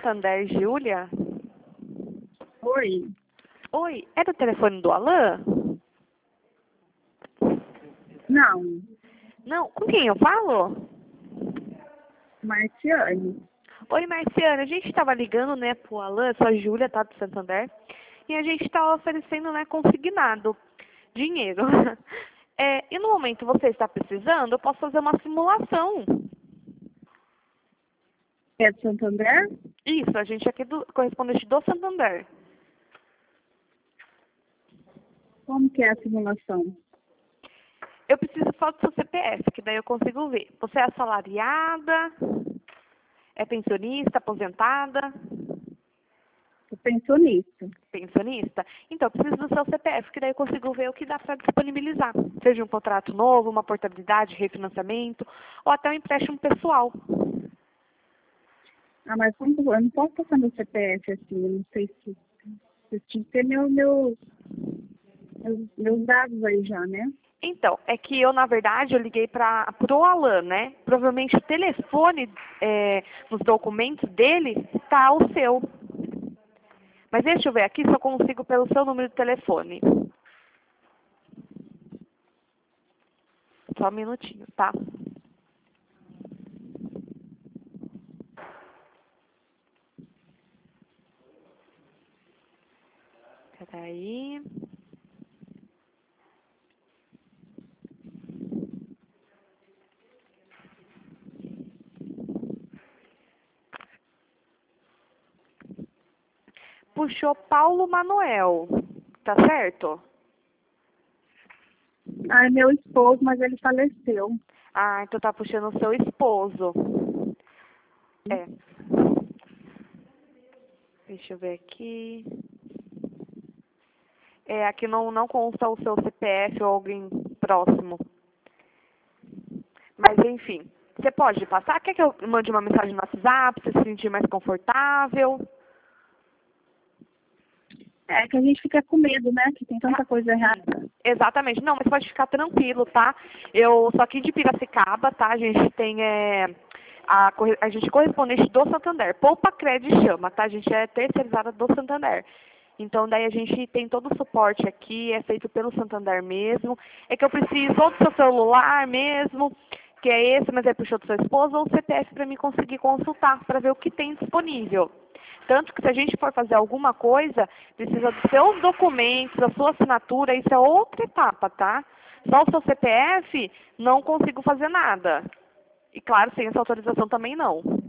Santander, Júlia? Oi, Oi, é do telefone do Alan? não, Não, com quem eu falo? Marciane. Oi, Marciana, a gente estava ligando, né, pro Alan, sou a Júlia, tá, do Santander, e a gente estava oferecendo, né, consignado, dinheiro. E no momento você está precisando, eu posso fazer uma simulação. É de Santander? Isso, a gente aqui do correspondente do Santander. Como que é a simulação? Eu preciso só do seu CPF, que daí eu consigo ver. Você é assalariada? É pensionista, aposentada? Sou pensionista. Pensionista? Então, eu preciso do seu CPF, que daí eu consigo ver o que dá para disponibilizar. Seja um contrato novo, uma portabilidade, refinanciamento, ou até um empréstimo pessoal. Ah, mas como eu não posso passar meu CPF assim, eu não sei se você tinha que ter meus dados aí já, né? Então, é que eu, na verdade, eu liguei para o Alan, né? Provavelmente o telefone nos documentos dele está o seu. Mas deixa eu ver aqui se eu consigo pelo seu número de telefone. Só um minutinho, tá? Peraí. Puxou Paulo Manuel, tá certo? Ah, é meu esposo, mas ele faleceu. Ah, então tá puxando o seu esposo. É. Deixa eu ver aqui. Aqui não consta o seu CPF ou alguém próximo. Mas enfim, você pode passar? Quer que eu mande uma mensagem no WhatsApp, pra você se sentir mais confortável? É que a gente fica com medo, né? Que tem tanta coisa errada. Exatamente. Não, mas pode ficar tranquilo, tá? Eu sou aqui de Piracicaba, tá? A gente tem a gente é correspondente do Santander. Poupa Crédito chama, tá? A gente é terceirizada do Santander. Então, daí a gente tem todo o suporte aqui, é feito pelo Santander mesmo. É que eu preciso ou do seu celular mesmo, que é esse, mas é puxou do seu esposo, ou o CPF para mim conseguir consultar, para ver o que tem disponível. Tanto que se a gente for fazer alguma coisa, precisa dos seus documentos, da sua assinatura, isso é outra etapa, tá? Só o seu CPF, não consigo fazer nada. E claro, sem essa autorização também não.